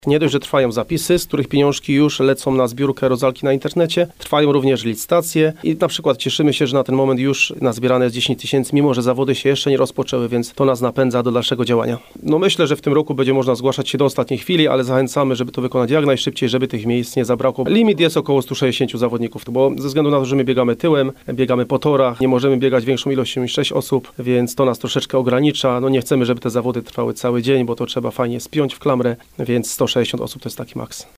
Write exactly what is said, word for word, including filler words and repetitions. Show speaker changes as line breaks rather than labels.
Nie dość, że trwają zapisy, z których pieniążki już lecą na zbiórkę Rozalki na internecie, trwają również licytacje i na przykład cieszymy się, że na ten moment już nazbierane jest dziesięć tysięcy, mimo że zawody się jeszcze nie rozpoczęły, więc to nas napędza do dalszego działania. No myślę, że w tym roku będzie można zgłaszać się do ostatniej chwili, ale zachęcamy, żeby to wykonać jak najszybciej, żeby tych miejsc nie zabrakło. Limit jest około stu sześćdziesięciu zawodników, bo ze względu na to, że my biegamy tyłem, biegamy po torach, nie możemy biegać większą ilością niż sześć osób, więc to nas troszeczkę ogranicza. No nie chcemy, żeby te zawody trwały cały dzień, bo to trzeba fajnie spiąć w klamrę, więc sto sześćdziesiąt osób to jest taki maks.